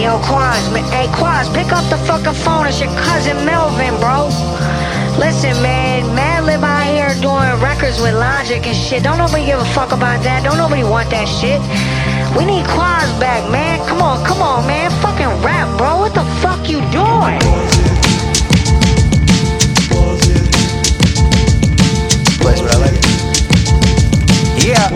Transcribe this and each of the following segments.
Yo, Quaz, hey Quaz, pick up the fucking phone. It's your cousin Melvin, bro. Listen, man, Madlib out here doing records with Logic and shit. Don't nobody give a fuck about that. Don't nobody want that shit. We need Quaz back, man. Come on, man. Fucking rap, bro. What the fuck you doing? Place, but I like it. Yeah.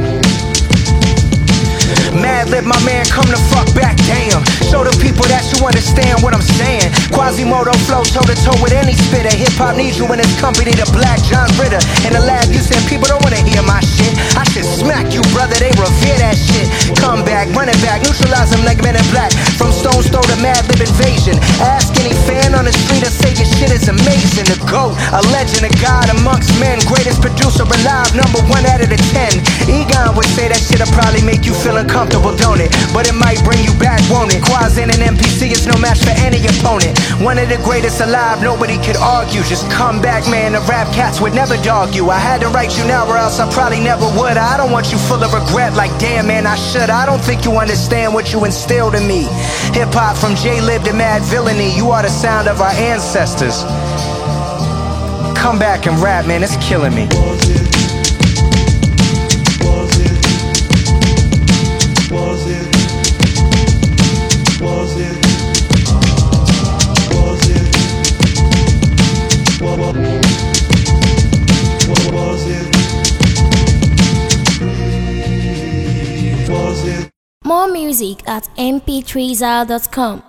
Madlib, my man, come the fuck back, damn. Show the people that you understand what I'm saying. Quasimodo flow toe to toe with any spitter. Hip-hop needs you in his company, the Black John Ritter. In the lab, you said people don't wanna hear my shit. I should smack you, brother, they revere that shit. Come back, run it back, neutralize them like Men in Black. From Stone's Throw to Madlib invasion. Ask any fan on the street and say your shit is amazing. The GOAT, a legend, a god amongst men. Greatest producer alive, number 1 out of the 10. Egon would say that shit'll probably make you feel uncomfortable, don't it? But it might bring you back, won't it? Quaz in an MPC is no match for any opponent. One of the greatest alive, nobody could argue. Just come back, man, the rap cats would never dog you. I had to write you now or else I probably never would. I don't want you full of regret like, damn, man, I should. I don't think you understand what you instilled in me. Hip-hop from J-Lib to Mad Villainy. You are the sound of our ancestors. Come back and rap, man, it's killing me. More music at mp3zal.com.